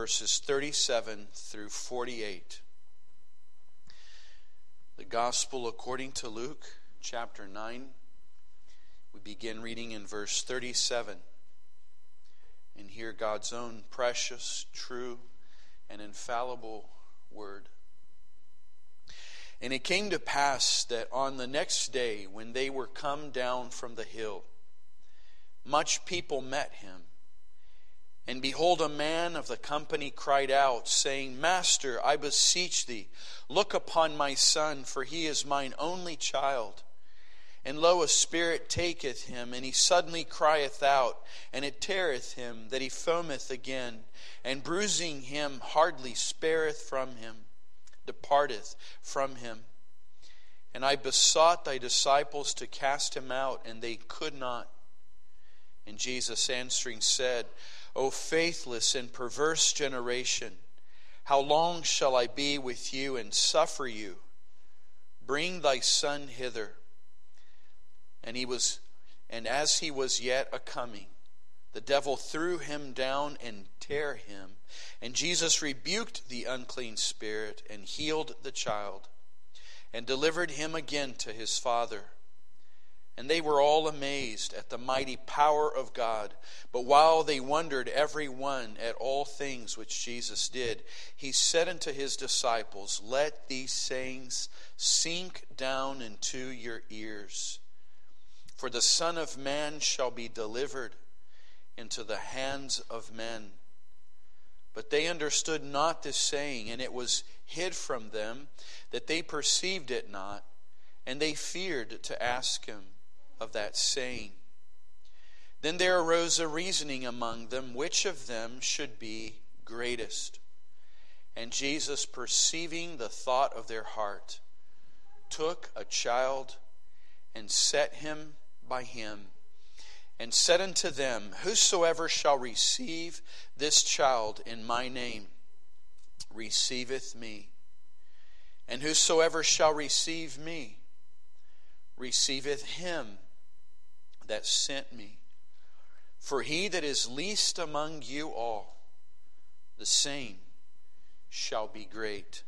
verses 37 through 48. The Gospel according to Luke, chapter 9. We begin reading in verse 37 and hear God's own precious, true, and infallible word. And it came to pass that on the next day, when they were come down from the hill, much people met him. And behold, a man of the company cried out, saying, Master, I beseech thee, look upon my son, for he is mine only child. And lo, a spirit taketh him, and he suddenly crieth out, and it teareth him, that he foameth again, and bruising him hardly spareth from him, departeth from him. And I besought thy disciples to cast him out, and they could not. And Jesus answering said, O faithless and perverse generation, how long shall I be with you and suffer you? Bring thy son hither. And as he was yet a-coming, the devil threw him down and tare him. And Jesus rebuked the unclean spirit and healed the child, and delivered him again to his father. And they were all amazed at the mighty power of God. But while they wondered every one at all things which Jesus did, he said unto his disciples, Let these sayings sink down into your ears. For the Son of Man shall be delivered into the hands of men. But they understood not this saying, and it was hid from them, that they perceived it not, and they feared to ask him of that saying. Then there arose a reasoning among them, which of them should be greatest. And Jesus, perceiving the thought of their heart, took a child and set him by him, and said unto them, Whosoever shall receive this child in my name receiveth me. And whosoever shall receive me receiveth him that sent me. For he that is least among you all, the same shall be great.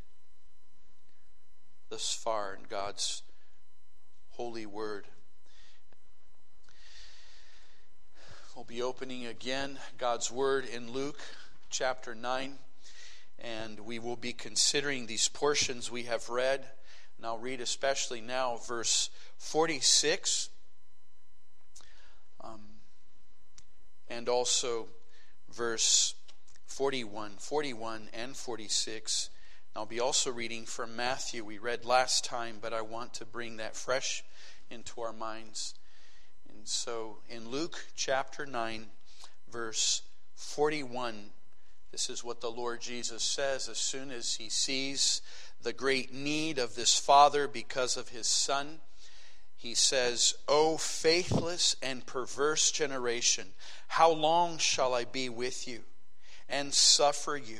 Thus far in God's holy word. We'll be opening again God's Word in Luke chapter 9, and we will be considering these portions we have read. And I'll read especially now verse 46 and also verse 41 and 46. I'll be also reading from Matthew. We read last time, but I want to bring that fresh into our minds. And so in Luke chapter 9, verse 41, this is what the Lord Jesus says as soon as he sees the great need of this father because of his son. He says, O faithless and perverse generation, how long shall I be with you and suffer you?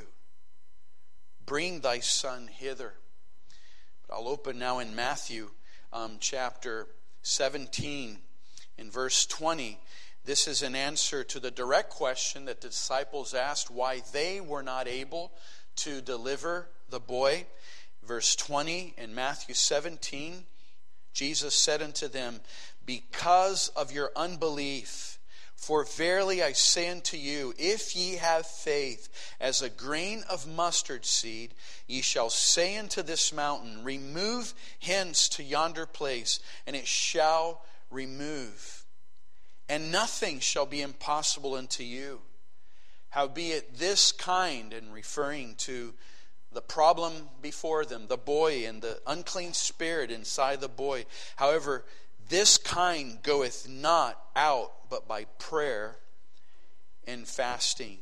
Bring thy son hither. But I'll open now in Matthew chapter 17. In verse 20, this is an answer to the direct question that the disciples asked why they were not able to deliver the boy. Verse 20 in Matthew 17, Jesus said unto them, Because of your unbelief, for verily I say unto you, if ye have faith as a grain of mustard seed, ye shall say unto this mountain, Remove hence to yonder place, and it shall remove, and nothing shall be impossible unto you. Howbeit this kind, and referring to the problem before them, the boy and the unclean spirit inside the boy, however, this kind goeth not out but by prayer and fasting.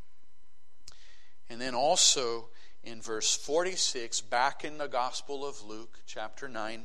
And then also in verse 46, back in the Gospel of Luke, chapter 9,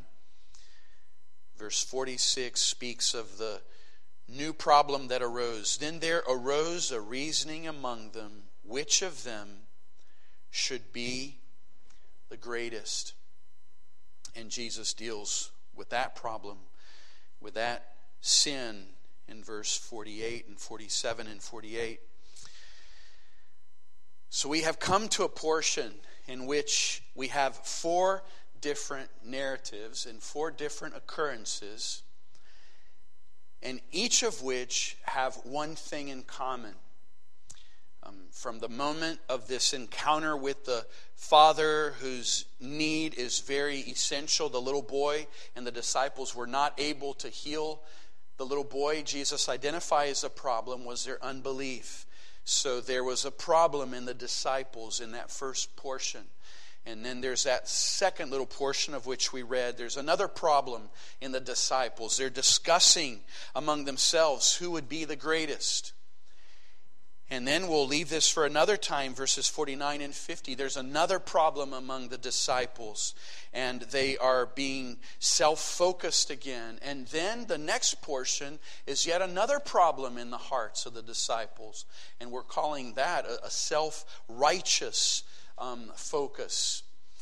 verse 46 speaks of the new problem that arose. Then there arose a reasoning among them, which of them should be the greatest. And Jesus deals with that problem, with that sin in verse 48 and 47 and 48. So So we have come to a portion in which we have 4 different narratives and 4 different occurrences, and each of which have one thing in common. From the moment of this encounter with the Father, whose need is very essential, the little boy and the disciples were not able to heal the little boy. Jesus identifies a problem was their unbelief. So there was a problem in the disciples in that first portion. And then there's that second little portion of which we read. There's another problem in the disciples. They're discussing among themselves who would be the greatest. And then we'll leave this for another time, verses 49 and 50. There's another problem among the disciples, and they are being self-focused again. And then the next portion is yet another problem in the hearts of the disciples, and we're calling that a self-righteous focus.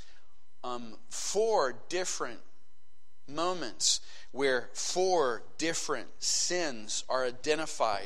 4 different moments where 4 different sins are identified.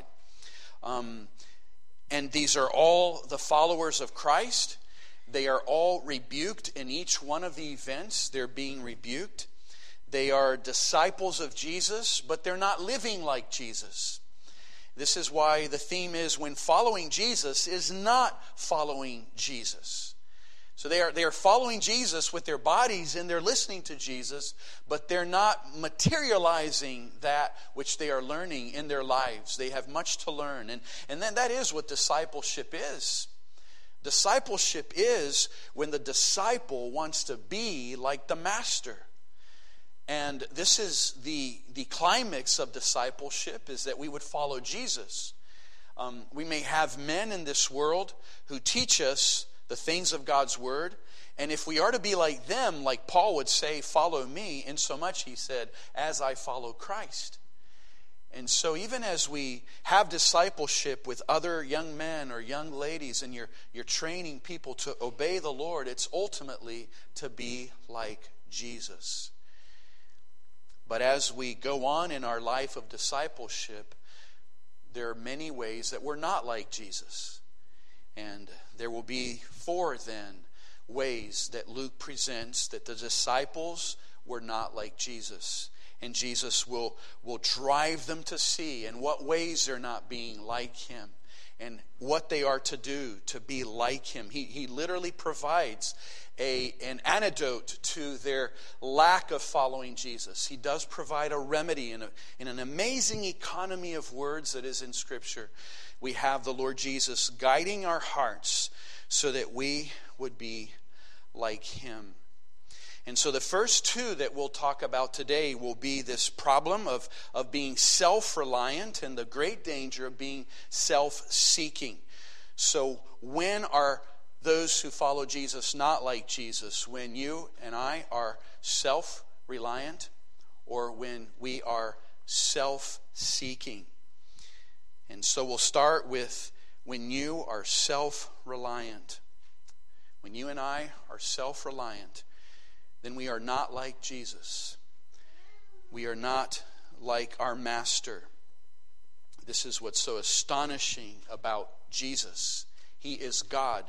And these are all the followers of Christ. They are all rebuked in each one of the events. They're being rebuked. They are disciples of Jesus, but they're not living like Jesus. This is why the theme is when following Jesus is not following Jesus. So they are following Jesus with their bodies and they're listening to Jesus, but they're not materializing that which they are learning in their lives. They have much to learn. And then that is what discipleship is. Discipleship is when the disciple wants to be like the master. And this is the climax of discipleship, is that we would follow Jesus. We may have men in this world who teach us the things of God's word. And if we are to be like them, like Paul would say, follow me, insomuch, he said, as I follow Christ. And so even as we have discipleship with other young men or young ladies, and you're training people to obey the Lord, it's ultimately to be like Jesus. But as we go on in our life of discipleship, there are many ways that we're not like Jesus. And there will be 4 then ways that Luke presents that the disciples were not like Jesus. And Jesus will drive them to see in what ways they're not being like him and what they are to do to be like him. He literally provides an antidote to their lack of following Jesus. He does provide a remedy in an amazing economy of words that is in Scripture. We have the Lord Jesus guiding our hearts so that we would be like him. And so the first 2 that we'll talk about today will be this problem of being self-reliant and the great danger of being self-seeking. So when are those who follow Jesus not like Jesus? When you and I are self-reliant, or when we are self-seeking? And so we'll start with when you are self-reliant. When you and I are self-reliant, then we are not like Jesus. We are not like our master. This is what's so astonishing about Jesus. He is God.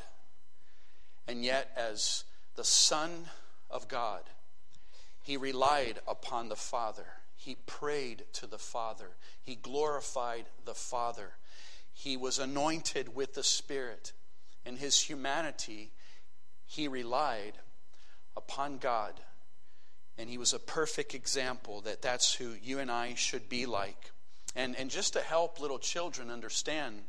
And yet, as the Son of God, he relied upon the Father. He prayed to the Father. He glorified the Father. He was anointed with the Spirit. In his humanity, he relied upon God. And he was a perfect example that that's who you and I should be like. And just to help little children understand,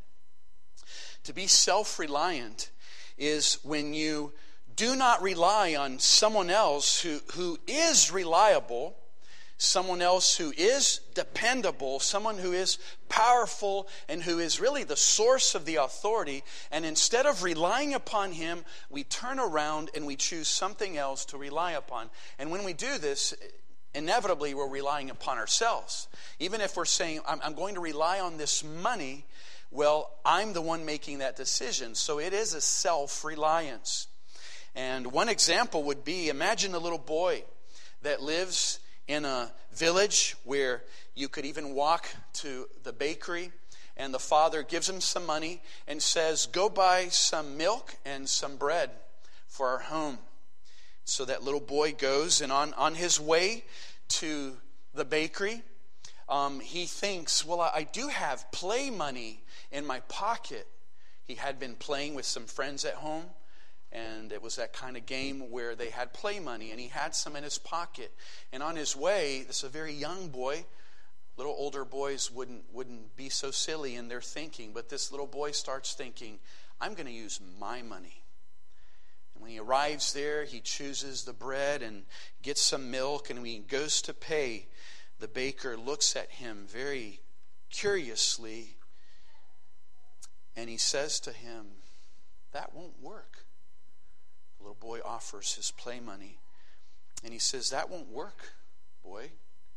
to be self-reliant is when you do not rely on someone else who is reliable, someone else who is dependable, someone who is powerful and who is really the source of the authority. And instead of relying upon him, we turn around and we choose something else to rely upon. And when we do this, inevitably we're relying upon ourselves. Even if we're saying, I'm going to rely on this money, well, I'm the one making that decision. So it is a self-reliance. And one example would be, imagine a little boy that lives in a village where you could even walk to the bakery and the father gives him some money and says, go buy some milk and some bread for our home. So that little boy goes, and on his way to the bakery, he thinks, well, I do have play money in my pocket. He had been playing with some friends at home, and it was that kind of game where they had play money, and he had some in his pocket. And on his way, this is a very young boy. Little older boys wouldn't be so silly in their thinking, but this little boy starts thinking, I'm going to use my money. And when he arrives there, he chooses the bread and gets some milk, and when he goes to pay, the baker looks at him very curiously, and he says to him, that won't work. The little boy offers his play money, and he says, that won't work, boy.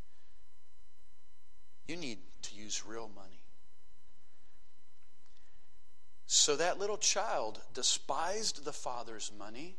You need to use real money. So that little child despised the father's money.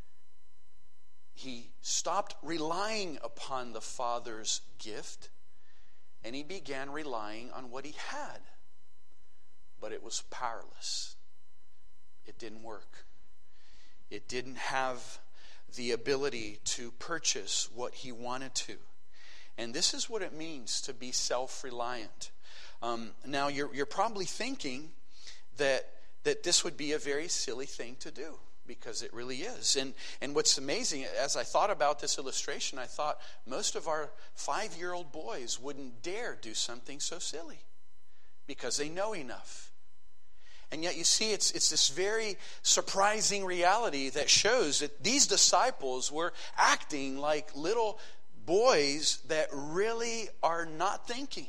He stopped relying upon the father's gift, and he began relying on what he had. But it was powerless. It didn't work. It didn't have the ability to purchase what he wanted to. And this is what it means to be self-reliant. Now, you're probably thinking that this would be a very silly thing to do, because it really is. And what's amazing, as I thought about this illustration, I thought most of our 5-year-old boys wouldn't dare do something so silly because they know enough. And yet you see, it's this very surprising reality that shows that these disciples were acting like little boys that really are not thinking.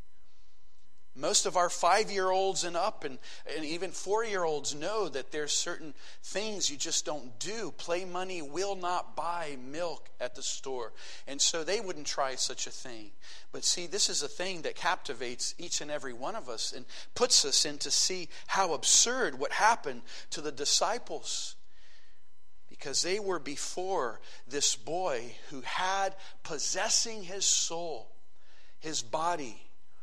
Most of our 5-year-olds and up, and even 4-year-olds know that there's certain things you just don't do. Play money will not buy milk at the store. And so they wouldn't try such a thing. But see, this is a thing that captivates each and every one of us and puts us in to see how absurd what happened to the disciples. Because they were before this boy who had possessing his soul, his body.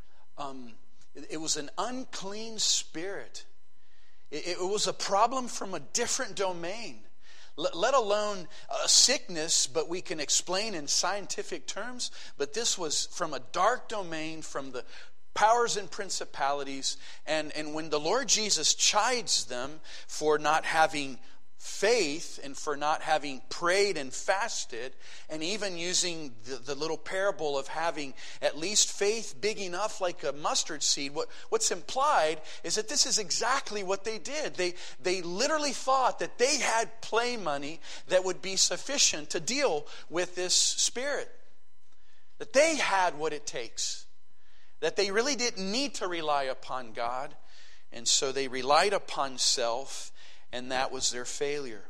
It was an unclean spirit. It was a problem from a different domain. Let alone a sickness, but we can explain in scientific terms. But this was from a dark domain, from the powers and principalities. And when the Lord Jesus chides them for not having faith and for not having prayed and fasted, and even using the little parable of having at least faith big enough like a mustard seed, what's implied is that this is exactly what they did. They literally thought that they had play money that would be sufficient to deal with this spirit, that they had what it takes, that they really didn't need to rely upon God, and so they relied upon self. And that was their failure.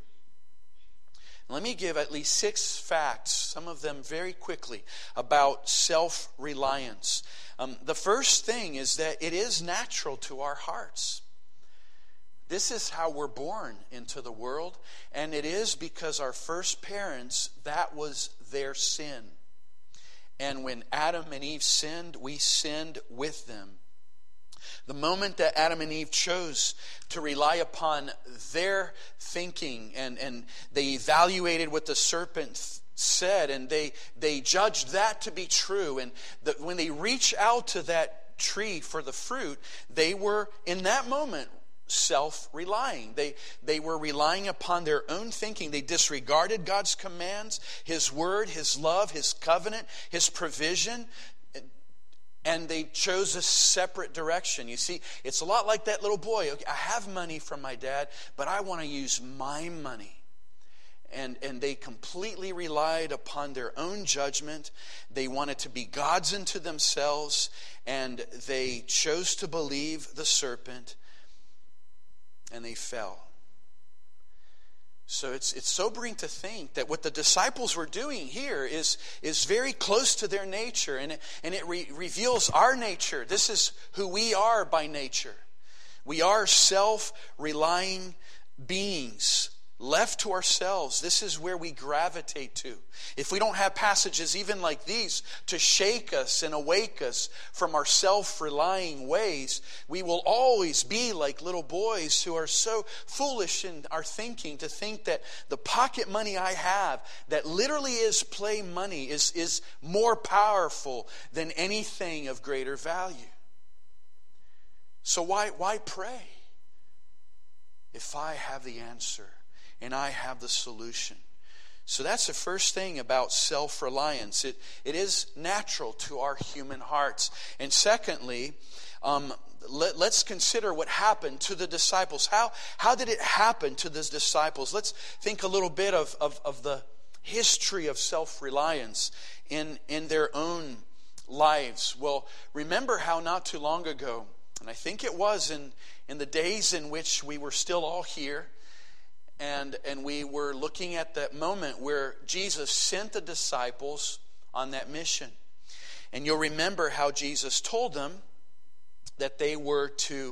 Let me give at least 6 facts, some of them very quickly, about self-reliance. The first thing is that it is natural to our hearts. This is how we're born into the world, and it is because our first parents, that was their sin. And when Adam and Eve sinned, we sinned with them. The moment that Adam and Eve chose to rely upon their thinking and they evaluated what the serpent said and they judged that to be true, and that when they reach out to that tree for the fruit, they were in that moment self-relying. They were relying upon their own thinking. They disregarded God's commands, His word, His love, His covenant, His provision. And they chose a separate direction. You see, it's a lot like that little boy. Okay, I have money from my dad, but I want to use my money. And they completely relied upon their own judgment. They wanted to be gods unto themselves, and they chose to believe the serpent, and they fell. So it's sobering to think that what the disciples were doing here is very close to their nature, and it reveals our nature. This is who we are by nature. We are self-relying beings. left to ourselves, this is where we gravitate to. If we don't have passages even like these to shake us and awake us from our self-relying ways, we will always be like little boys who are so foolish in our thinking to think that the pocket money I have, that literally is play money, is more powerful than anything of greater value. So why pray if I have the answer and I have the solution? So that's the first thing about self-reliance. It is natural to our human hearts. And secondly, let's consider what happened to the disciples. How did it happen to the disciples? Let's think a little bit of the history of self-reliance in their own lives. Well, remember how not too long ago, and I think it was in the days in which we were still all here, and we were looking at that moment where Jesus sent the disciples on that mission. And you'll remember how Jesus told them that they were to,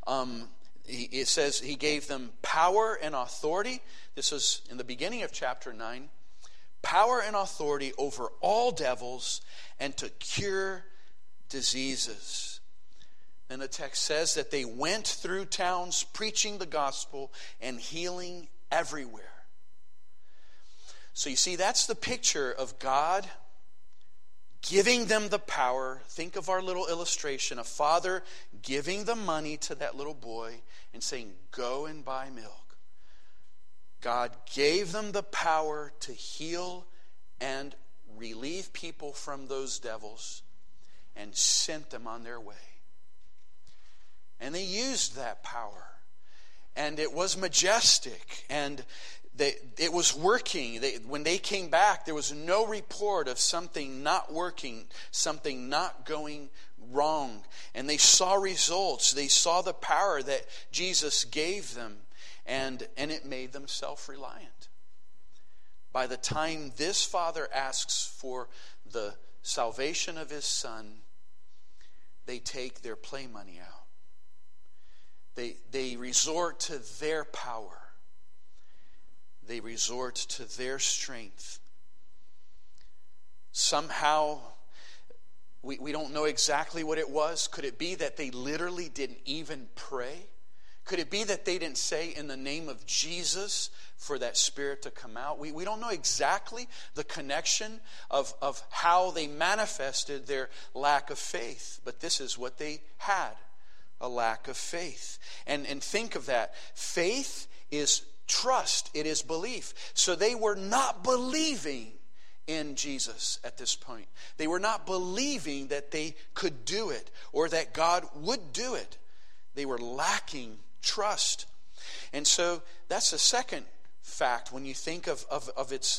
it says he gave them power and authority. This was in the beginning of chapter 9. Power and authority over all devils and to cure diseases. And the text says that they went through towns preaching the gospel and healing everywhere. So you see, that's the picture of God giving them the power. Think of our little illustration, a father giving the money to that little boy and saying, go and buy milk. God gave them the power to heal and relieve people from those devils and sent them on their way. And they used that power. And it was majestic. And it was working. When they came back, there was no report of something not working, something not going wrong. And they saw results. They saw the power that Jesus gave them. And it made them self-reliant. By the time this father asks for the salvation of his son, they take their play money out. They resort to their power. They resort to their strength. Somehow, we don't know exactly what it was. Could it be that they literally didn't even pray? Could it be that they didn't say in the name of Jesus for that spirit to come out? We don't know exactly the connection of how they manifested their lack of faith. But this is what they had. A lack of faith. And think of that. Faith is trust. It is belief. So they were not believing in Jesus at this point. They were not believing that they could do it or that God would do it. They were lacking trust. And so that's the second fact when you think of its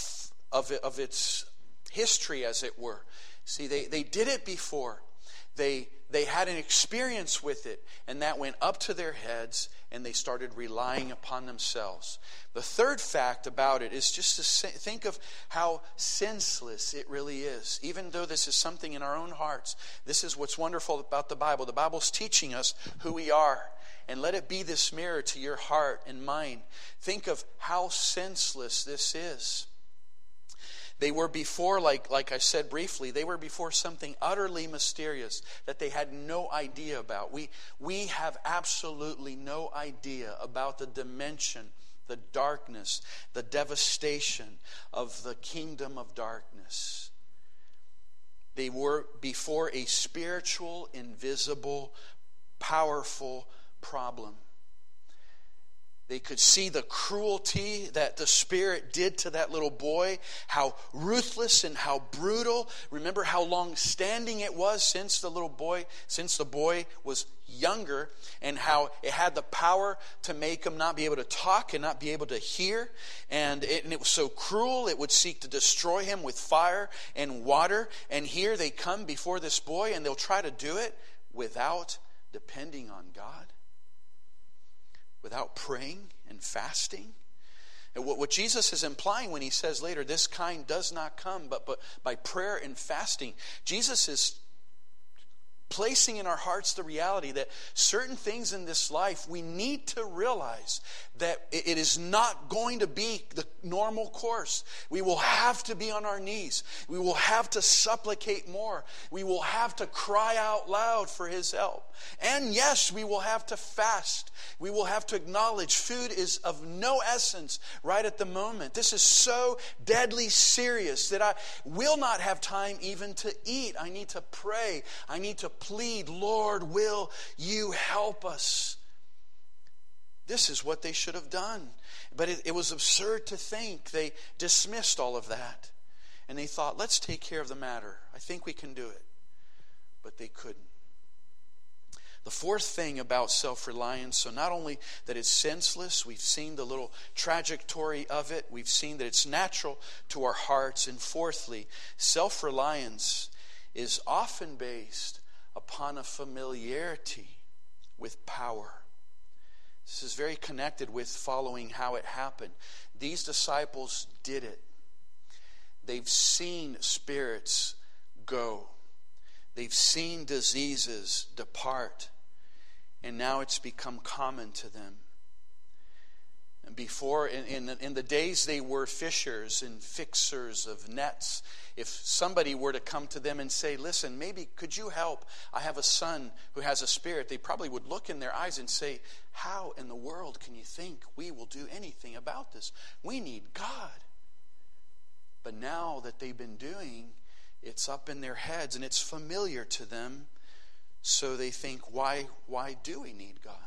history, as it were. See, they did it before. They had an experience with it, and that went up to their heads, and they started relying upon themselves. The third fact about it is just to think of how senseless it really is. Even though this is something in our own hearts, this is what's wonderful about the Bible. The Bible's teaching us who we are, and let it be this mirror to your heart and mind. Think of how senseless this is. They were before, like I said briefly, they were before something utterly mysterious that they had no idea about. We have absolutely no idea about the dimension, the darkness, the devastation of the kingdom of darkness. They were before a spiritual, invisible, powerful problem. They could see the cruelty that the Spirit did to that little boy, how ruthless and how brutal. Remember how long-standing it was since the boy was younger, and how it had the power to make him not be able to talk and not be able to hear. And it was so cruel, it would seek to destroy him with fire and water. And here they come before this boy, and they'll try to do it without depending on God. Without praying and fasting. And what Jesus is implying when he says later, this kind does not come but by prayer and fasting. Jesus is placing in our hearts the reality that certain things in this life, we need to realize that it is not going to be the normal course. We will have to be on our knees. We will have to supplicate more. We will have to cry out loud for His help. And yes, we will have to fast. We will have to acknowledge food is of no essence right at the moment. This is so deadly serious that I will not have time even to eat. I need to pray. I need to plead, Lord, will you help us? This is what they should have done. But it was absurd to think. They dismissed all of that. And they thought, let's take care of the matter. I think we can do it. But they couldn't. The fourth thing about self-reliance, so not only that it's senseless, we've seen the little trajectory of it. We've seen that it's natural to our hearts. And fourthly, self-reliance is often based upon a familiarity with power. This is very connected with following how it happened. These disciples did it. They've seen spirits go. They've seen diseases depart. And now it's become common to them. And before, in the days they were fishers and fixers of nets, if somebody were to come to them and say, listen, maybe could you help? I have a son who has a spirit. They probably would look in their eyes and say, how in the world can you think we will do anything about this? We need God. But now that they've been doing, it's up in their heads and it's familiar to them. So they think, why do we need God?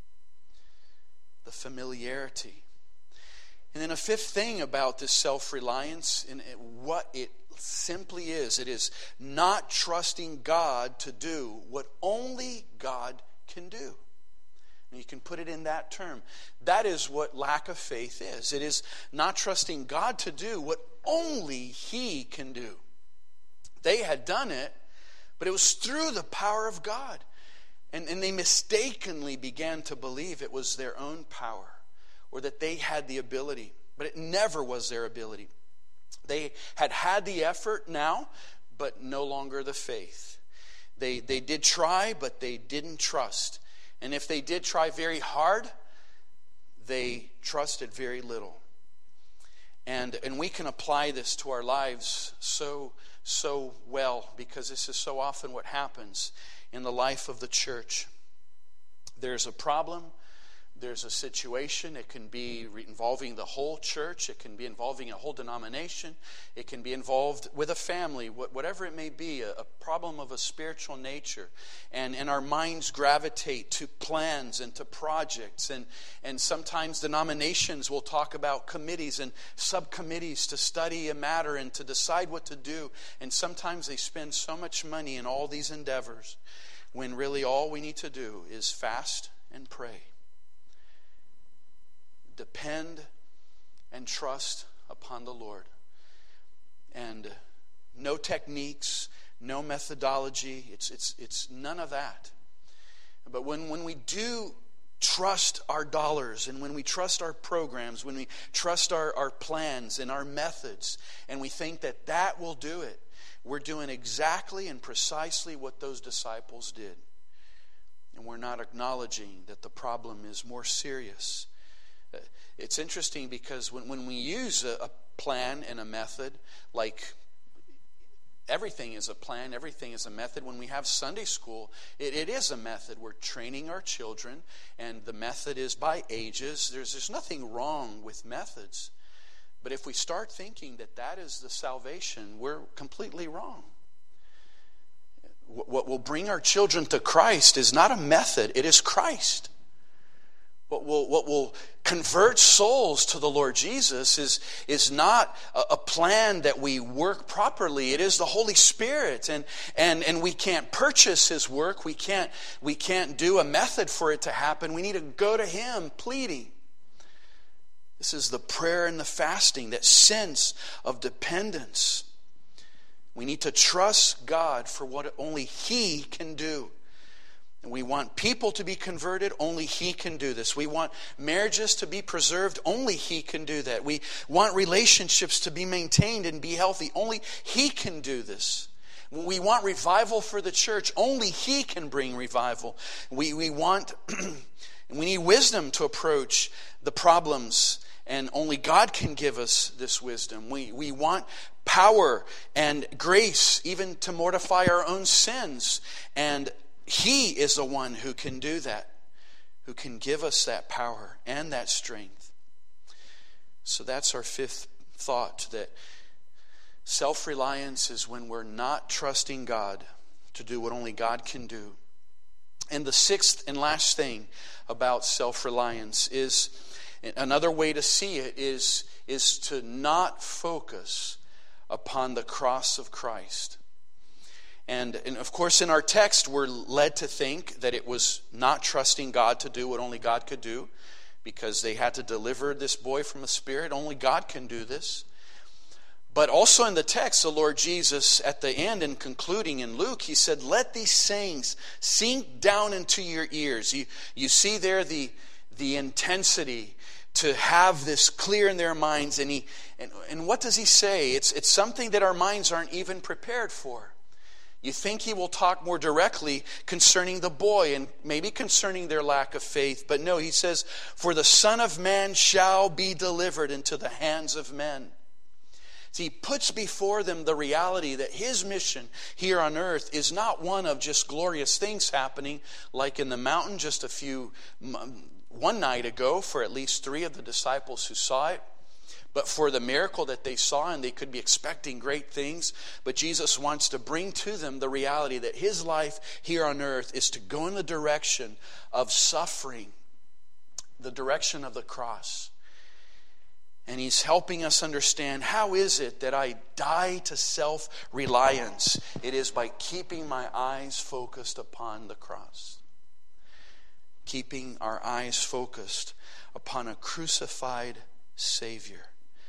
The familiarity. And then a fifth thing about this self-reliance, and what it simply is, it is not trusting God to do what only God can do. And you can put it in that term. That is what lack of faith is. It is not trusting God to do what only He can do. They had done it, but it was through the power of God. And they mistakenly began to believe it was their own power or that they had the ability. But it never was their ability. They had the effort now, but no longer the faith. They did try, but they didn't trust. And if they did try very hard, they trusted very little. And we can apply this to our lives so well, because this is so often what happens in the life of the church. There's a problem, there's a situation. It can be involving the whole church, it can be involving a whole denomination, it can be involved with a family, whatever it may be, a problem of a spiritual nature. And our minds gravitate to plans and to projects. And sometimes denominations will talk about committees and subcommittees to study a matter and to decide what to do. And sometimes they spend so much money in all these endeavors when really all we need to do is fast and pray. Depend and trust upon the Lord. And no techniques, no methodology. It's none of that. But when we do trust our dollars, and when we trust our programs, when we trust our plans and our methods, and we think that will do it, we're doing exactly and precisely what those disciples did. And we're not acknowledging that the problem is more serious. It's interesting because when we use a plan and a method, like everything is a plan, everything is a method. When we have Sunday school, it is a method. We're training our children, and the method is by ages. There's nothing wrong with methods. But if we start thinking that is the salvation, we're completely wrong. What will bring our children to Christ is not a method, it is Christ. What will convert souls to the Lord Jesus is not a plan that we work properly. It is the Holy Spirit, and we can't purchase His work. We can't do a method for it to happen. We need to go to Him pleading. This is the prayer and the fasting, that sense of dependence. We need to trust God for what only He can do. And we want people to be converted, only He can do this. We want marriages to be preserved, only He can do that. We want relationships to be maintained and be healthy, only He can do this. We want revival for the church. Only He can bring revival. We need wisdom to approach the problems, and only God can give us this wisdom. We want power and grace even to mortify our own sins, and He is the one who can do that, who can give us that power and that strength. So that's our fifth thought, that self-reliance is when we're not trusting God to do what only God can do. And the sixth and last thing about self-reliance is, another way to see it is to not focus upon the cross of Christ. And of course in our text we're led to think that it was not trusting God to do what only God could do, because they had to deliver this boy from the spirit. Only God can do this. But also in the text, the Lord Jesus, at the end and concluding in Luke, He said, let these sayings sink down into your ears. You see there the intensity to have this clear in their minds. And what does He say? It's something that our minds aren't even prepared for. You think He will talk more directly concerning the boy and maybe concerning their lack of faith. But no, He says, for the Son of Man shall be delivered into the hands of men. See, He puts before them the reality that His mission here on earth is not one of just glorious things happening like in the mountain just one night ago for at least 3 of the disciples who saw it. But for the miracle that they saw, and they could be expecting great things. But Jesus wants to bring to them the reality that His life here on earth is to go in the direction of suffering, the direction of the cross. And He's helping us understand, how is it that I die to self-reliance? It is by keeping my eyes focused upon the cross. Keeping our eyes focused upon a crucified Savior.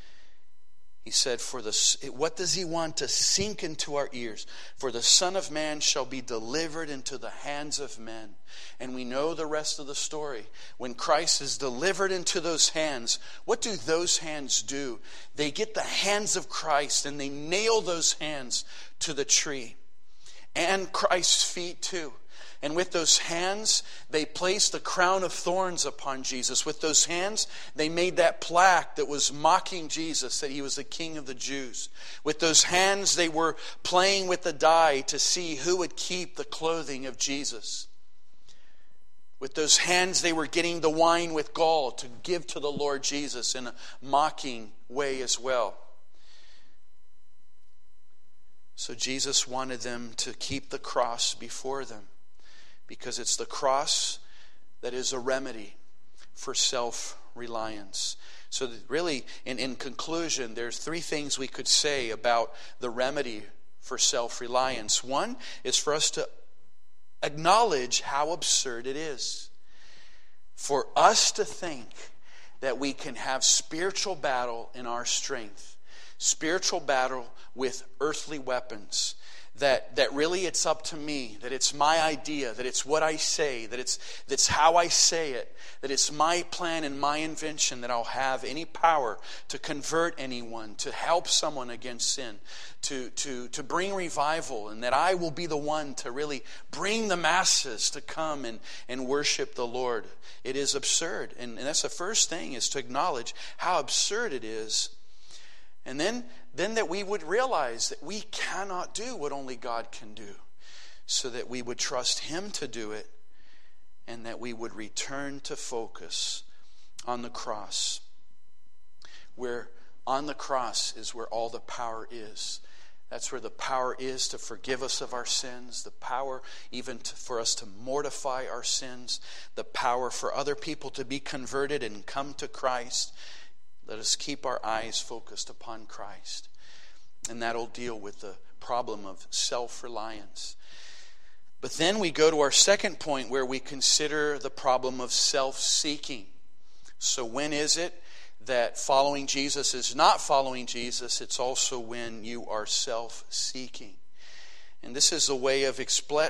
He said, what does He want to sink into our ears? For the Son of Man shall be delivered into the hands of men. And we know the rest of the story. When Christ is delivered into those hands, what do those hands do? They get the hands of Christ and they nail those hands to the tree. And Christ's feet too. And with those hands, they placed the crown of thorns upon Jesus. With those hands, they made that plaque that was mocking Jesus, that He was the King of the Jews. With those hands, they were playing with the die to see who would keep the clothing of Jesus. With those hands, they were getting the wine with gall to give to the Lord Jesus in a mocking way as well. So Jesus wanted them to keep the cross before them, because it's the cross that is a remedy for self-reliance. So really, in conclusion, there's 3 things we could say about the remedy for self-reliance. One is for us to acknowledge how absurd it is for us to think that we can have spiritual battle in our strength, spiritual battle with earthly weapons. That really it's up to me, that it's my idea, that it's what I say, that's how I say it, that it's my plan and my invention that I'll have any power to convert anyone, to help someone against sin, to bring revival, and that I will be the one to really bring the masses to come and worship the Lord. It is absurd. And that's the first thing, is to acknowledge how absurd it is. And then that we would realize that we cannot do what only God can do, so that we would trust Him to do it, and that we would return to focus on the cross. Where on the cross is where all the power is. That's where the power is to forgive us of our sins, the power even for us to mortify our sins, the power for other people to be converted and come to Christ. Let us keep our eyes focused upon Christ. And that'll deal with the problem of self-reliance. But then we go to our second point, where we consider the problem of self-seeking. So when is it that following Jesus is not following Jesus? It's also when you are self-seeking. And this is a way of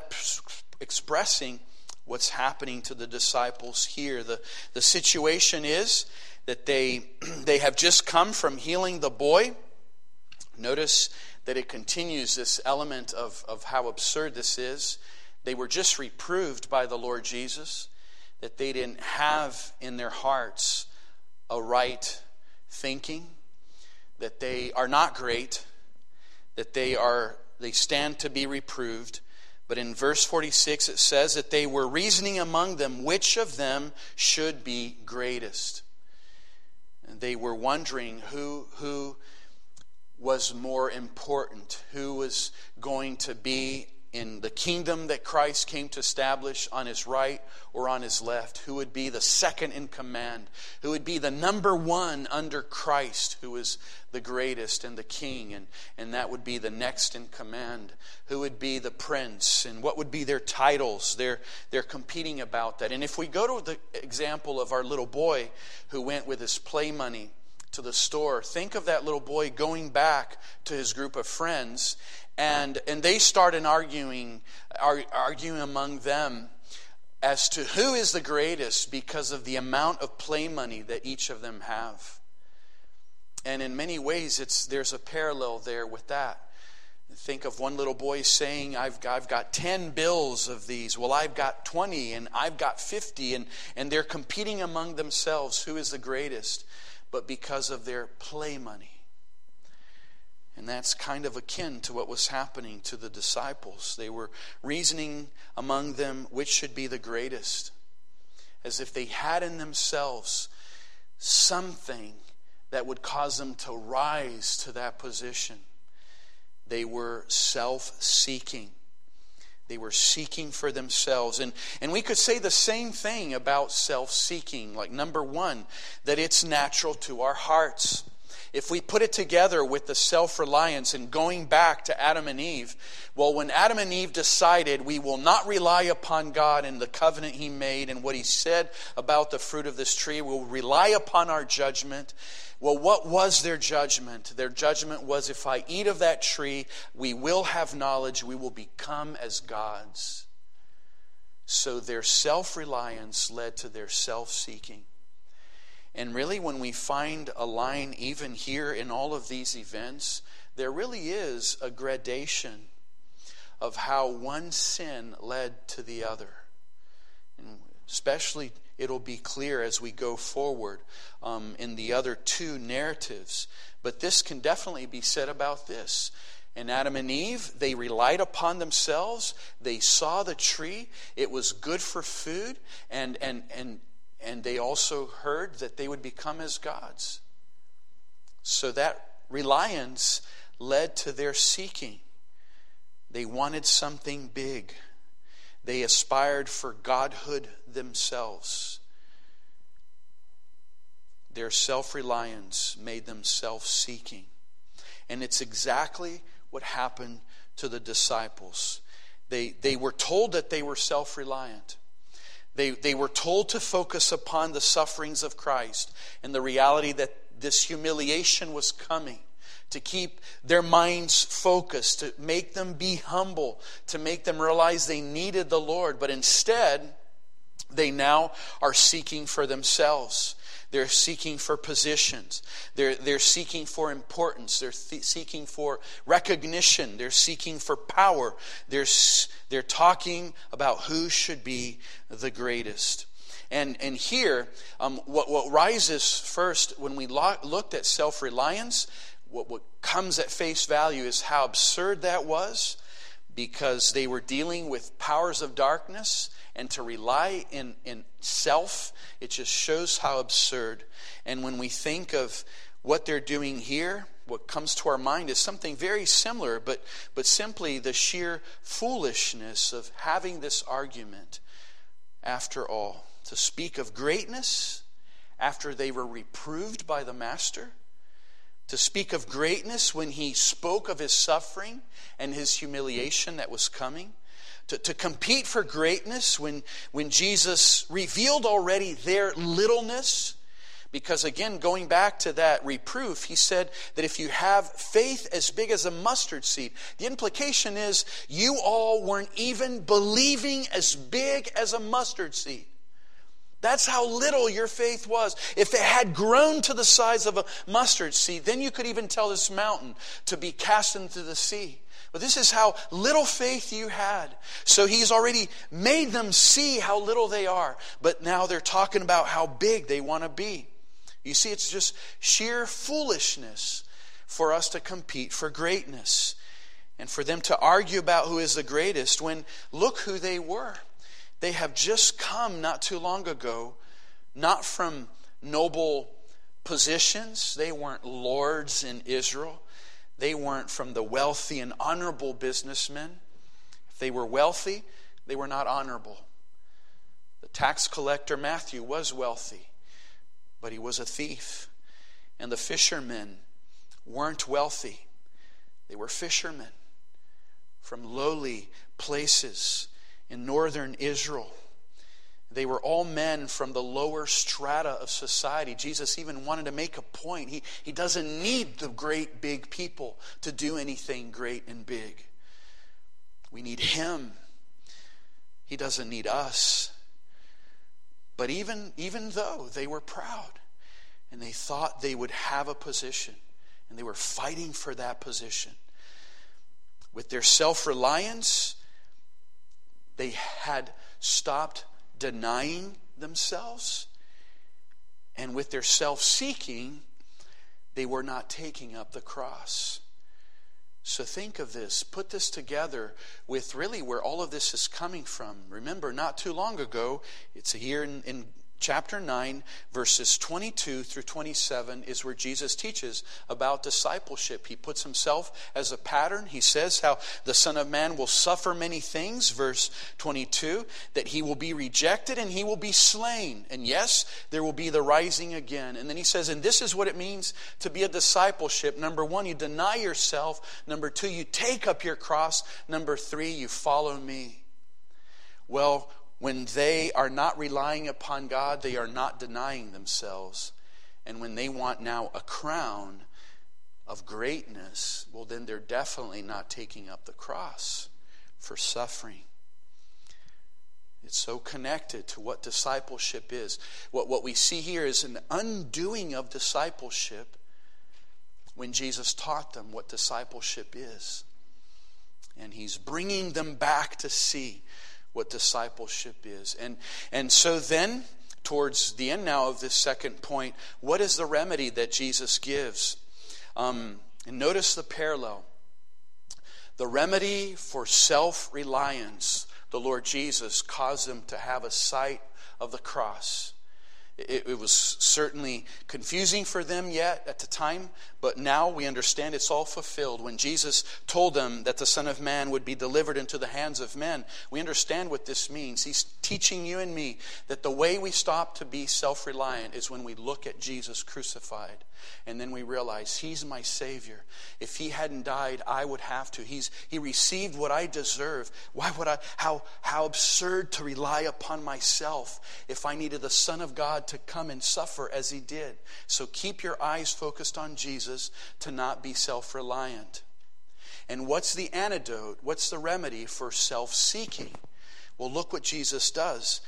expressing what's happening to the disciples here. The situation is that they have just come from healing the boy. Notice that it continues this element of how absurd this is. They were just reproved by the Lord Jesus that they didn't have in their hearts a right thinking, that they are not great, that they stand to be reproved. But in verse 46 it says that they were reasoning among them which of them should be greatest. And they were wondering who was more important, who was going to be in the kingdom that Christ came to establish on his right or on his left, who would be the second in command, who would be the number one under Christ, who is the greatest and the king, and that would be the next in command, who would be the prince, and what would be their titles. They're competing about that. And if we go to the example of our little boy who went with his play money to the store, think of that little boy going back to his group of friends, and they started arguing among them as to who is the greatest because of the amount of play money that each of them have. And in many ways, there's a parallel there with that. Think of one little boy saying, I've got 10 bills of these. Well, I've got 20 and I've got 50. And they're competing among themselves who is the greatest, but because of their play money. And that's kind of akin to what was happening to the disciples. They were reasoning among them which should be the greatest, as if they had in themselves something that would cause them to rise to that position. They were self-seeking. They were seeking for themselves. And we could say the same thing about self-seeking. Like, number one, that it's natural to our hearts. If we put it together with the self-reliance and going back to Adam and Eve, well, when Adam and Eve decided we will not rely upon God and the covenant He made and what He said about the fruit of this tree, we'll rely upon our judgment. Well, what was their judgment? Their judgment was, if I eat of that tree, we will have knowledge, we will become as gods. So their self-reliance led to their self-seeking. And really, when we find a line even here in all of these events, there really is a gradation of how one sin led to the other. And especially, it'll be clear as we go forward in the other two narratives. But this can definitely be said about this. And Adam and Eve, they relied upon themselves. They saw the tree. It was good for food. And they also heard that they would become as gods. So that reliance led to their seeking. They wanted something big. They aspired for godhood themselves. Their self-reliance made them self-seeking. And it's exactly what happened to the disciples. They were told that they were self-reliant. They were told to focus upon the sufferings of Christ and the reality that this humiliation was coming, to keep their minds focused, to make them be humble, to make them realize they needed the Lord. But instead, they now are seeking for themselves. They're seeking for positions. They're seeking for importance. They're seeking for recognition. They're seeking for power. They're talking about who should be the greatest. And here, what rises first when we looked at self-reliance, what comes at face value is how absurd that was, because they were dealing with powers of darkness. And to rely in self, it just shows how absurd. And when we think of what they're doing here, what comes to our mind is something very similar, but simply the sheer foolishness of having this argument. After all, to speak of greatness after they were reproved by the Master, to speak of greatness when He spoke of His suffering and His humiliation that was coming, to compete for greatness when Jesus revealed already their littleness. Because again, going back to that reproof, He said that if you have faith as big as a mustard seed, the implication is you all weren't even believing as big as a mustard seed. That's how little your faith was. If it had grown to the size of a mustard seed, then you could even tell this mountain to be cast into the sea. But this is how little faith you had. So he's already made them see how little they are. But now they're talking about how big they want to be. You see, it's just sheer foolishness for us to compete for greatness. And for them to argue about who is the greatest when look who they were. They have just come not too long ago, not from noble positions. They weren't lords in Israel. They weren't from the wealthy and honorable businessmen. If they were wealthy, they were not honorable. The tax collector Matthew was wealthy, but he was a thief. And the fishermen weren't wealthy. They were fishermen from lowly places in northern Israel. They were all men from the lower strata of society. Jesus even wanted to make a point. He doesn't need the great big people to do anything great and big. We need Him. He doesn't need us. But even though they were proud and they thought they would have a position and they were fighting for that position, with their self-reliance, they had stopped denying themselves. And with their self-seeking, they were not taking up the cross. So think of this. Put this together with really where all of this is coming from. Remember, not too long ago, it's here in chapter 9, verses 22 through 27 is where Jesus teaches about discipleship. He puts himself as a pattern. He says how the Son of Man will suffer many things, verse 22, that he will be rejected and he will be slain. And yes, there will be the rising again. And then he says, and this is what it means to be a discipleship. Number 1, you deny yourself. Number 2, you take up your cross. Number 3, you follow me. Well, when they are not relying upon God, they are not denying themselves. And when they want now a crown of greatness, well, then they're definitely not taking up the cross for suffering. It's so connected to what discipleship is. What we see here is an undoing of discipleship when Jesus taught them what discipleship is. And he's bringing them back to see what discipleship is. And so then, towards the end now of this second point, what is the remedy that Jesus gives? And notice the parallel. The remedy for self-reliance, the Lord Jesus caused them to have a sight of the cross. It was certainly confusing for them yet at the time, but now we understand it's all fulfilled. When Jesus told them that the Son of Man would be delivered into the hands of men, we understand what this means. He's teaching you and me that the way we stop to be self-reliant is when we look at Jesus crucified. And then we realize He's my Savior. If He hadn't died, I would have to. He received what I deserve. Why would I? How absurd to rely upon myself if I needed the Son of God to come and suffer as He did. So keep your eyes focused on Jesus to not be self-reliant. And what's the antidote? What's the remedy for self-seeking? Well, look what Jesus does.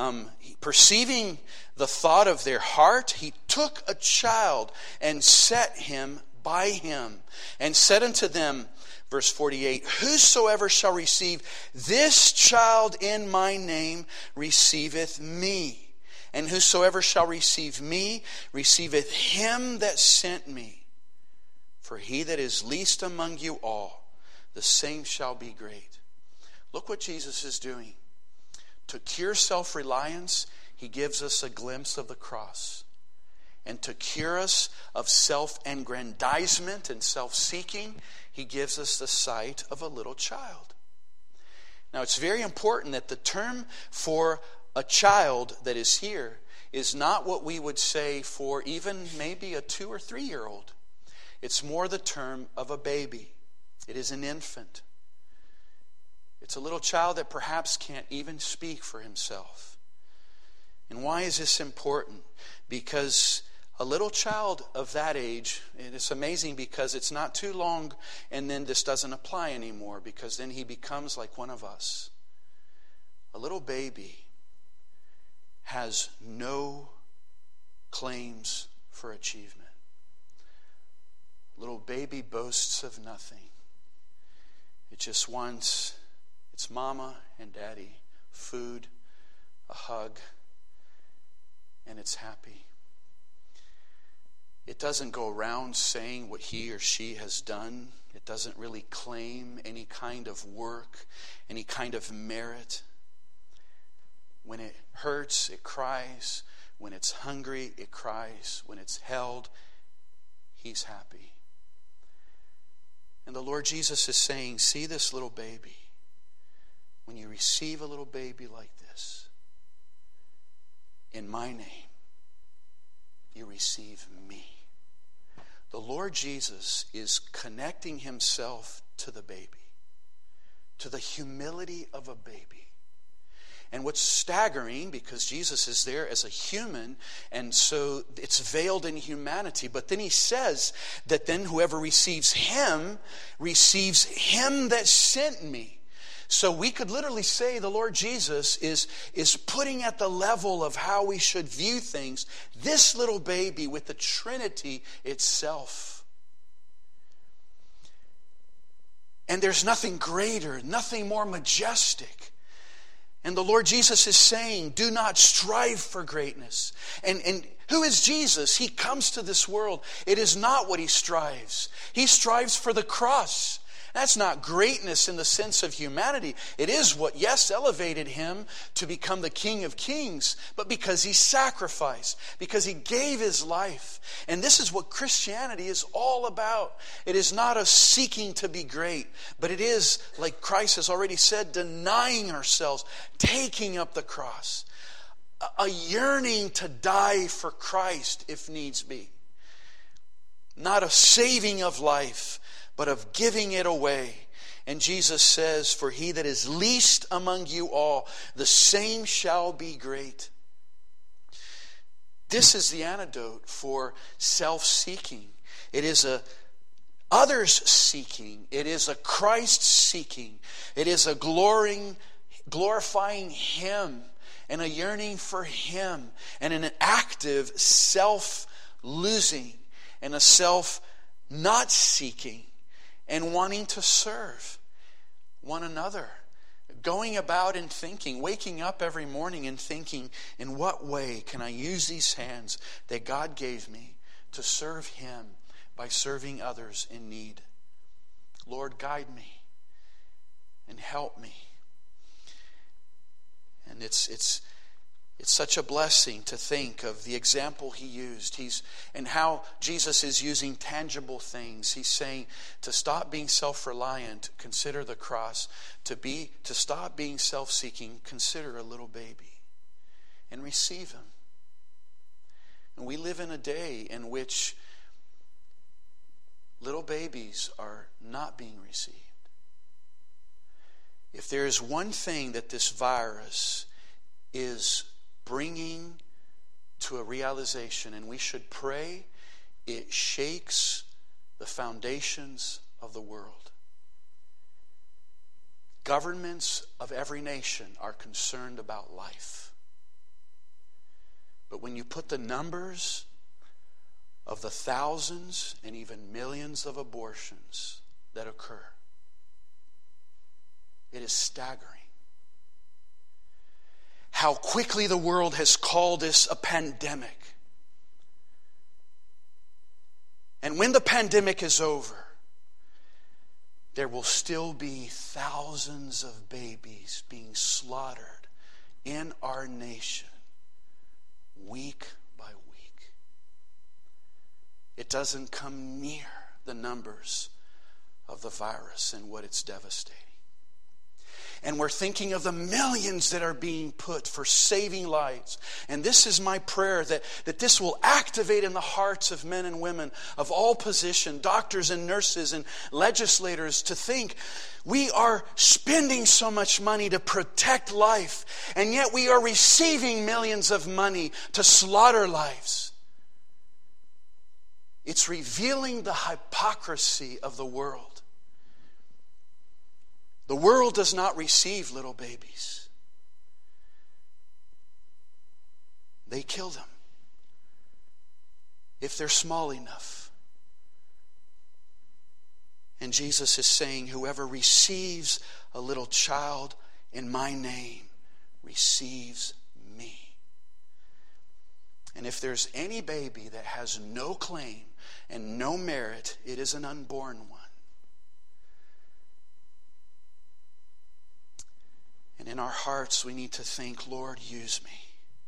Perceiving the thought of their heart, He took a child and set him by him, and said unto them, verse 48, whosoever shall receive this child in my name receiveth me. And whosoever shall receive me receiveth him that sent me. For he that is least among you all, the same shall be great. Look what Jesus is doing. To cure self-reliance, He gives us a glimpse of the cross. And to cure us of self-aggrandizement and self-seeking, He gives us the sight of a little child. Now, it's very important that the term for a child that is here is not what we would say for even maybe a 2 or 3 year old. It's more the term of a baby. It is an infant. It's a little child that perhaps can't even speak for himself. And why is this important? Because a little child of that age, and it's amazing because it's not too long and then this doesn't apply anymore, because then he becomes like one of us. A little baby has no claims for achievement. Little baby boasts of nothing. It just wants its mama and daddy, food, a hug, and it's happy. It doesn't go around saying what he or she has done. It doesn't really claim any kind of work, any kind of merit. When it hurts, it cries. When it's hungry, it cries. When it's held, he's happy. And the Lord Jesus is saying, see this little baby. When you receive a little baby like this, in my name, you receive me. The Lord Jesus is connecting himself to the baby, to the humility of a baby. And what's staggering, because Jesus is there as a human, and so it's veiled in humanity. But then he says that then whoever receives him that sent me. So we could literally say the Lord Jesus is putting at the level of how we should view things this little baby with the Trinity itself. And there's nothing greater, nothing more majestic. And the Lord Jesus is saying, do not strive for greatness. And who is Jesus? He comes to this world. It is not what he strives. He strives for the cross. That's not greatness in the sense of humanity. It is what, yes, elevated him to become the King of Kings, but because he sacrificed, because he gave his life. And this is what Christianity is all about. It is not a seeking to be great, but it is, like Christ has already said, denying ourselves, taking up the cross, a yearning to die for Christ if needs be. Not a saving of life, but of giving it away. And Jesus says, for he that is least among you all, the same shall be great. This is the antidote for self-seeking. It is a others-seeking. It is a Christ-seeking. It is a glorifying him and a yearning for him and an active self-losing and a self-not-seeking. And wanting to serve one another. Going about and thinking, waking up every morning and thinking, in what way can I use these hands that God gave me to serve him by serving others in need? Lord, guide me and help me. And it's such a blessing to think of the example he used. And how Jesus is using tangible things. He's saying to stop being self-reliant, consider the cross. To stop being self-seeking, consider a little baby and receive him. And we live in a day in which little babies are not being received. If there is one thing that this virus is bringing to a realization, and we should pray, it shakes the foundations of the world. Governments of every nation are concerned about life. But when you put the numbers of the thousands and even millions of abortions that occur, it is staggering. How quickly the world has called this a pandemic. And when the pandemic is over, there will still be thousands of babies being slaughtered in our nation week by week. It doesn't come near the numbers of the virus and what it's devastating. And we're thinking of the millions that are being put for saving lives. And this is my prayer, that this will activate in the hearts of men and women of all position, doctors and nurses and legislators, to think we are spending so much money to protect life, and yet we are receiving millions of money to slaughter lives. It's revealing the hypocrisy of the world. The world does not receive little babies. they kill them. If they're small enough. And Jesus is saying, whoever receives a little child in my name receives me. And if there's any baby that has no claim and no merit, it is an unborn one. And in our hearts, we need to think, Lord, use me.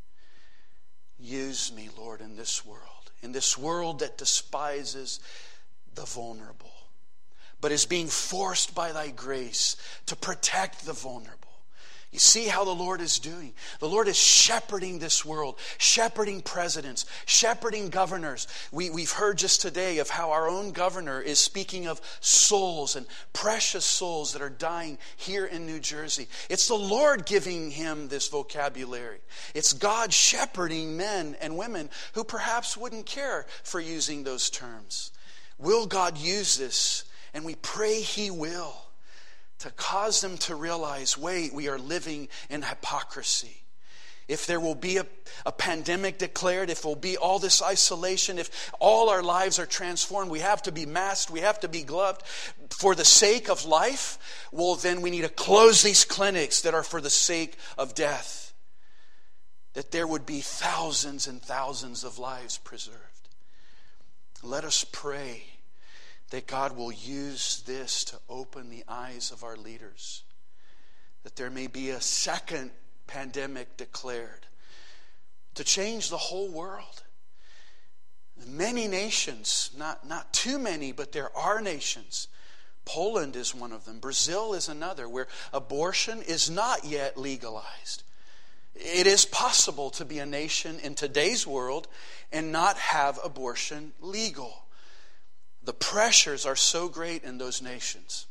Use me, Lord, in this world. In this world that despises the vulnerable, but is being forced by thy grace to protect the vulnerable. You see how the Lord is doing. The Lord is shepherding this world, shepherding presidents, shepherding governors. We've heard just today of how our own governor is speaking of souls and precious souls that are dying here in New Jersey. It's the Lord giving him this vocabulary. It's God shepherding men and women who perhaps wouldn't care for using those terms. Will God use this? And we pray He will, to cause them to realize, wait, we are living in hypocrisy. If there will be a pandemic declared, if there will be all this isolation, if all our lives are transformed, we have to be masked, we have to be gloved for the sake of life, well, then we need to close these clinics that are for the sake of death. That there would be thousands and thousands of lives preserved. Let us pray that God will use this to open the eyes of our leaders. That there may be a second pandemic declared to change the whole world. Many nations, not too many, but there are nations. Poland is one of them. Brazil is another, where abortion is not yet legalized. It is possible to be a nation in today's world and not have abortion legal. The pressures are so great in those nations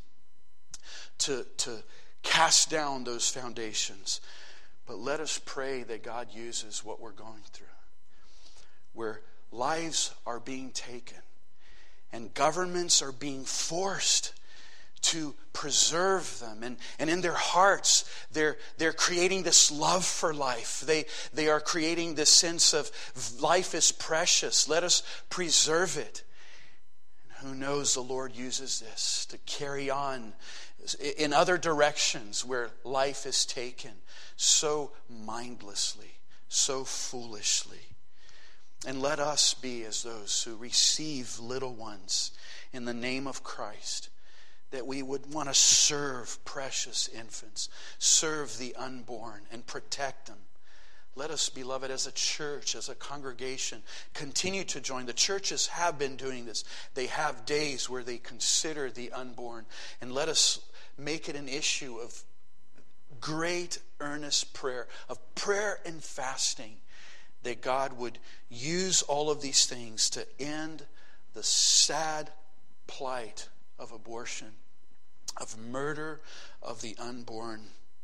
to cast down those foundations. But let us pray that God uses what we're going through, where lives are being taken and governments are being forced to preserve them. And in their hearts, they're creating this love for life. They are creating this sense of life is precious. Let us preserve it. Who knows, the Lord uses this to carry on in other directions where life is taken so mindlessly, so foolishly. And let us be as those who receive little ones in the name of Christ, that we would want to serve precious infants, serve the unborn, and protect them. Let us, beloved, as a church, as a congregation, continue to join. The churches have been doing this. They have days where they consider the unborn. And let us make it an issue of great earnest prayer, of prayer and fasting, that God would use all of these things to end the sad plight of abortion, of murder of the unborn,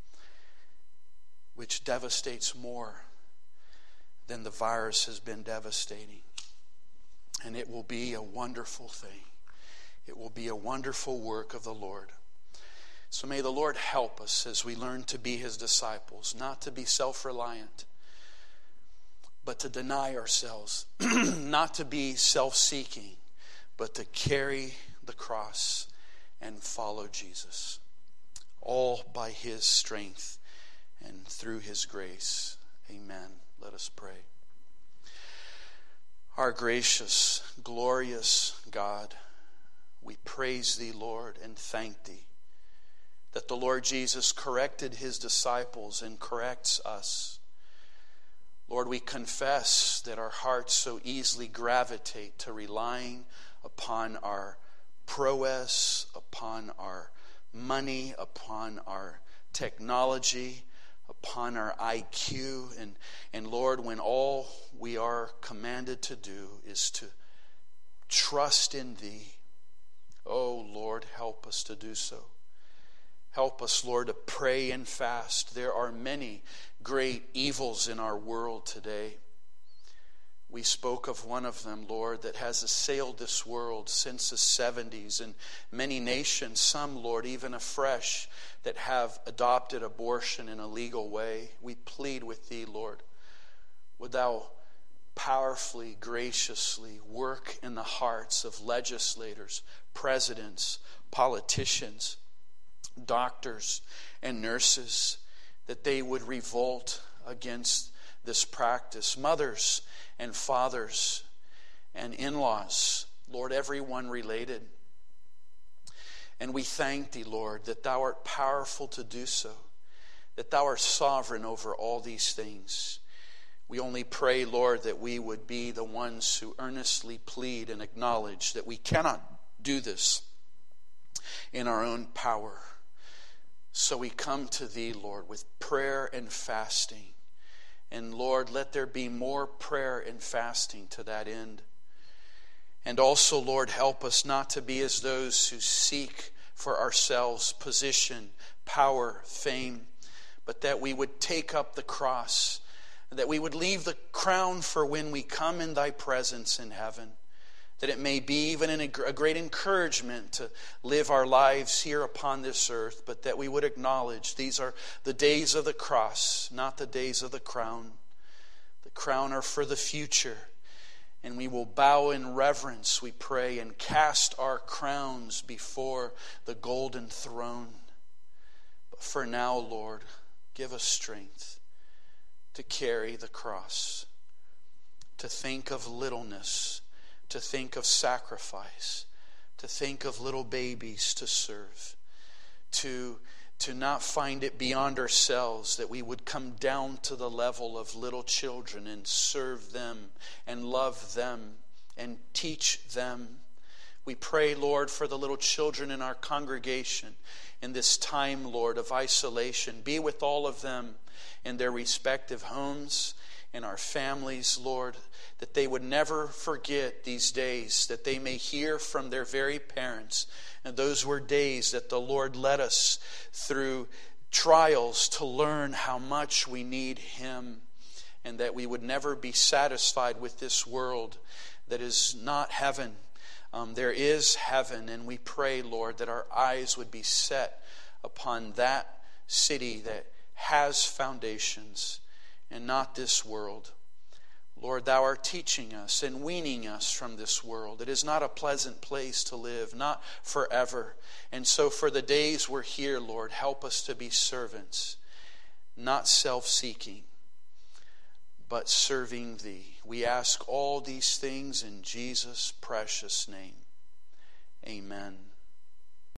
which devastates more than the virus has been devastating. And it will be a wonderful thing. It will be a wonderful work of the Lord. So may the Lord help us as we learn to be His disciples, not to be self-reliant, but to deny ourselves, not to be self-seeking, but to carry the cross and follow Jesus, all by His strength and through His grace. Amen. Let us pray. Our gracious, glorious God, we praise Thee, Lord, and thank Thee that the Lord Jesus corrected His disciples and corrects us. Lord, we confess that our hearts so easily gravitate to relying upon our prowess, upon our money, upon our technology, upon our IQ. And Lord, when all we are commanded to do is to trust in Thee, oh Lord, help us to do so. Help us, Lord, to pray and fast. There are many great evils in our world today. We spoke of one of them, Lord, that has assailed this world since the 70s, and many nations, some, Lord, even afresh, that have adopted abortion in a legal way. We plead with Thee, Lord, would thou powerfully, graciously work in the hearts of legislators, presidents, politicians, doctors, and nurses, that they would revolt against this practice. Mothers and fathers and in-laws, Lord, everyone related. And we thank thee, Lord, that thou art powerful to do so, that thou art sovereign over all these things. We only pray, Lord, that we would be the ones who earnestly plead and acknowledge that we cannot do this in our own power. So we come to thee, Lord, with prayer and fasting. And Lord, let there be more prayer and fasting to that end. And also, Lord, help us not to be as those who seek for ourselves position, power, fame, but that we would take up the cross, that we would leave the crown for when we come in thy presence in heaven, that it may be even a great encouragement to live our lives here upon this earth, but that we would acknowledge these are the days of the cross, not the days of the crown. The crown are for the future. And we will bow in reverence, we pray, and cast our crowns before the golden throne. But for now, Lord, give us strength to carry the cross, to think of littleness, to think of sacrifice, to think of little babies to serve, to not find it beyond ourselves, that we would come down to the level of little children and serve them and love them and teach them. We pray, Lord, for the little children in our congregation in this time, Lord, of isolation. Be with all of them in their respective homes, in our families, Lord, that they would never forget these days, that they may hear from their very parents. And those were days that the Lord led us through trials to learn how much we need Him, and that we would never be satisfied with this world that is not heaven. There is heaven, and we pray, Lord, that our eyes would be set upon that city that has foundations and not this world. Lord, thou art teaching us and weaning us from this world. It is not a pleasant place to live, not forever. And so for the days we're here, Lord, help us to be servants, not self-seeking, but serving thee. We ask all these things in Jesus' precious name. Amen.